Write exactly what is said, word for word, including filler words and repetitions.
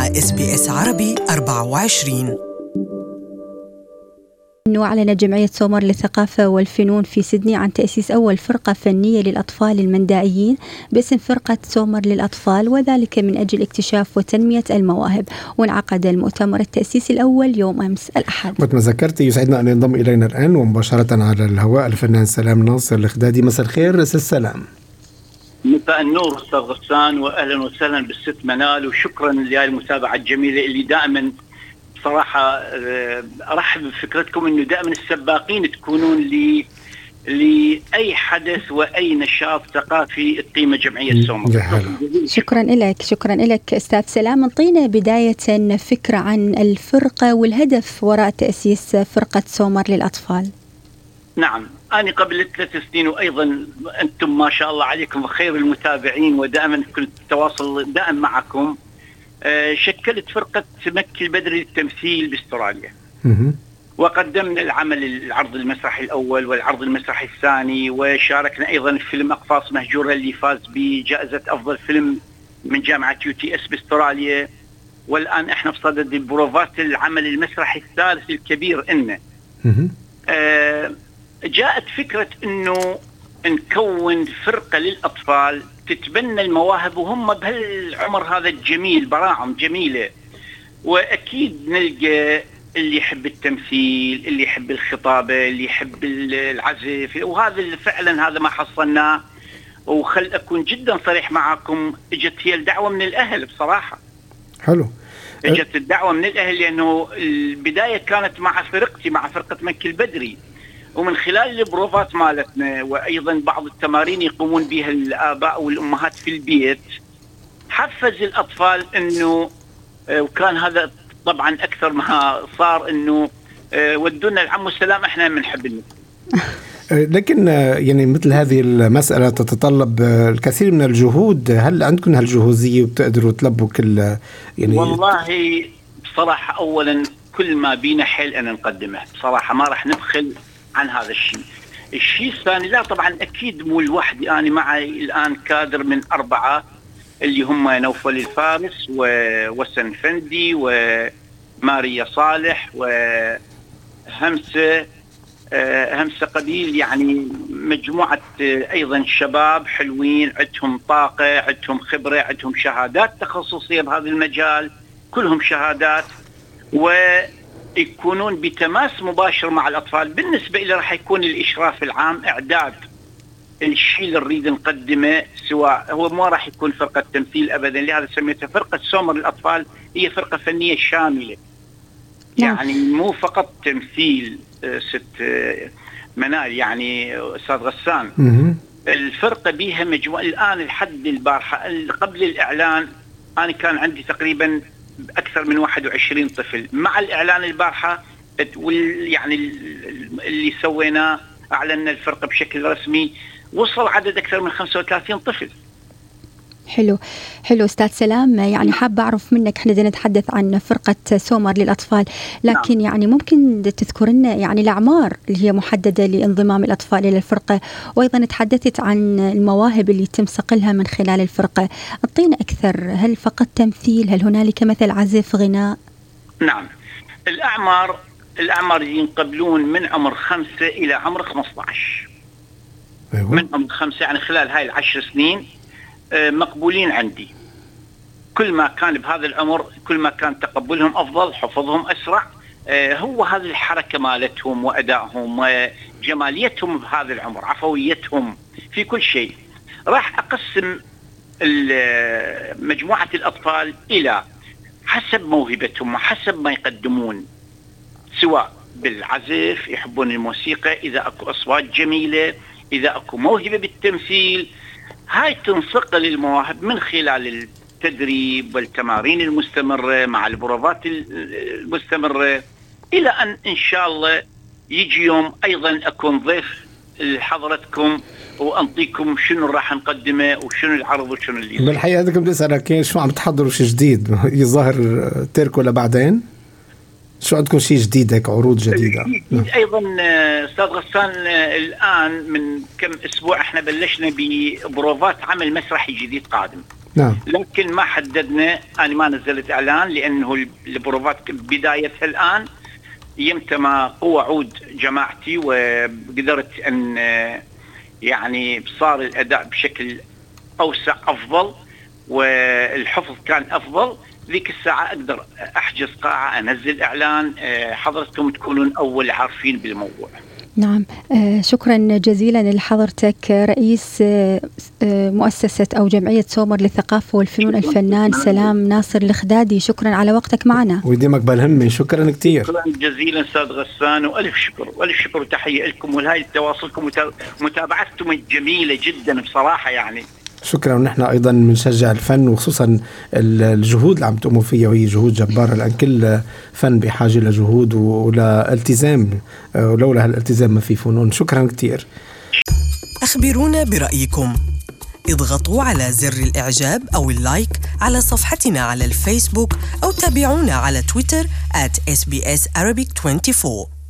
مع إس بي إس عربي أربعة وعشرين. أعلنت جمعية سومر للثقافة والفنون في سيدني عن تأسيس أول فرقة فنية للأطفال المندائيين باسم فرقة سومر للأطفال، وذلك من أجل اكتشاف وتنمية المواهب. وانعقد المؤتمر التأسيسي الأول يوم أمس الأحد. مثل ما ذكرت يسعدنا أن ينضم إلينا الآن ومباشرة على الهواء الفنان سلام ناصر الخدادي. مساء الخير أستاذ سلام. مساء النور أستاذ غسان، وأهلا وسهلا بالست منال، وشكرا للمتابعة الجميلة اللي دائما صراحة أرحب بفكرتكم إنه دائما السباقين تكونون لي لأي حدث وأي نشاط ثقافي تقيمه جمعية سومر. شكرا لك شكرا لك أستاذ سلام. انطينا بداية فكرة عن الفرقة والهدف وراء تأسيس فرقة سومر للأطفال. نعم، أنا قبل ثلاث سنين، وأيضا أنتم ما شاء الله عليكم خير المتابعين، ودائما كنت تواصل دائم معكم. شكلت فرقة مكي البدري للتمثيل باستراليا، وقدمنا العمل العرض المسرحي الأول والعرض المسرحي الثاني، وشاركنا أيضا في فيلم أقفاص مهجورة اللي فاز بجائزة أفضل فيلم من جامعة يو تي اس باستراليا. والآن احنا بصدد البروفات العمل المسرحي الثالث الكبير إنه آه جاءت فكرة إنه نكون فرقة للأطفال تتبنى المواهب وهم بهالعمر هذا الجميل، براعم جميلة. وأكيد نلقى اللي يحب التمثيل، اللي يحب الخطابة، اللي يحب العزف، وهذا فعلا هذا ما حصلناه. وخل أكون جدا صريح معكم، اجت هي الدعوة من الأهل بصراحة. حلو. اجت الدعوة من الأهل لأنه البداية كانت مع فرقتي، مع فرقة مكي البدري، ومن خلال البروفات مالتنا وأيضا بعض التمارين يقومون بها الآباء والأمهات في البيت حفز الأطفال إنه، وكان هذا طبعا أكثر ما صار إنه ودونا العم والسلام إحنا بنحب الناس. لكن يعني مثل هذه المسألة تتطلب الكثير من الجهود. هل عندكم هالجهوزية وبتقدروا تلبوا كل يعني؟ والله بصراحة أولا كل ما بينا حيل أن نقدمه بصراحة، ما راح نبخل عن هذا الشيء. الشيء الثاني، لا طبعا أكيد مو لوحدي، أنا معي الآن كادر من أربعة اللي هم نوفل الفارس ووسن فندي وماريا صالح وهمسة همسة قبيل، يعني مجموعة أيضا شباب حلوين، عندهم طاقة، عندهم خبرة، عندهم شهادات تخصصية بهذا المجال، كلهم شهادات، ويكونون بتماس مباشر مع الأطفال. بالنسبة إلى راح يكون الإشراف العام، إعداد الشيء اللي نريد نقدمه، سواء هو ما راح يكون فرقة تمثيل أبدا، لهذا سميتها فرقة سومر للأطفال. هي فرقة فنية شاملة، يعني مو فقط تمثيل ست منال، يعني أستاذ غسان. الفرقة بيها مجموعة. الآن الحد البارحة قبل الإعلان أنا كان عندي تقريبا أكثر من واحد وعشرين طفل. مع الإعلان البارحة يعني اللي سويناه، أعلنا الفرقة بشكل رسمي، وصل عدد أكثر من خمسة وثلاثين طفل. حلو حلو أستاذ سلام. يعني حابة أعرف منك، إحنا بدنا نتحدث عن فرقة سومر للأطفال، لكن نعم. يعني ممكن تذكر لنا يعني الأعمار اللي هي محددة لانضمام الأطفال إلى الفرقة، وأيضا تحدثت عن المواهب اللي تم صقلها من خلال الفرقة. أعطينا أكثر، هل فقط تمثيل؟ هل هنالك مثل عزف، غناء؟ نعم، الأعمار الأعمار ينقبلون من عمر خمسة إلى عمر خمسة عشر. أيوة. من عمر خمسة يعني خلال هاي العشر سنين مقبولين عندي. كل ما كان بهذا العمر كل ما كان تقبلهم أفضل، حفظهم أسرع. هو هذه الحركة مالتهم وأدائهم وجماليتهم بهذا العمر، عفويتهم في كل شيء. راح أقسم مجموعة الأطفال إلى حسب موهبتهم وحسب ما يقدمون، سواء بالعزف يحبون الموسيقى، إذا أكو أصوات جميلة، إذا أكو موهبة بالتمثيل. هاي تنصقل المواهب من خلال التدريب والتمارين المستمرة مع البروفات المستمرة، إلى أن إن شاء الله يجي يوم أيضا أكون ضيف لحضرتكم وأنطيكم شنو راح نقدمه وشنو العرض وشنو اللي يصير. بالحقيقة بدكم تسألك شو عم تحضروا شيء جديد يظهر تركوا لبعدين؟ شو عندكم شيء جديد هيك، عروض جديدة؟ نعم. أيضا أستاذ غسان الآن من كم أسبوع احنا بلشنا ببروفات عمل مسرحي جديد قادم. نعم. لكن ما حددنا، أنا ما نزلت إعلان لأنه البروفات بدايتها الآن يمتى ما قوة عود جماعتي وقدرت أن يعني صار الأداء بشكل أوسع أفضل والحفظ كان أفضل، ذيك الساعة أقدر أحجز قاعة، أنزل إعلان، حضرتكم تكونون أول عارفين بالموضوع. نعم، شكرا جزيلا لحضرتك رئيس مؤسسة أو جمعية سومر للثقافة والفنون الفنان سلام ناصر الخدادي، شكرا على وقتك معنا ويديمك بالهمة. شكرا كتير. شكرا جزيلا أستاذ غسان، وألف شكر وألف شكر وتحية لكم ولهاي تواصلكم ومتابعتكم الجميلة جدا بصراحة يعني. شكرا. ونحن أيضا بنشجع الفن وخصوصا الجهود اللي عم تقوموا فيها، وهي جهود جبارة، لأن كل فن بحاجة لجهود ولالتزام، ولولا هالالتزام ما في فنون. شكرا كتير. أخبرونا برأيكم، اضغطوا على زر الإعجاب أو اللايك على صفحتنا على الفيسبوك أو تابعونا على تويتر آت إس بي إس Arabic أربعة وعشرين.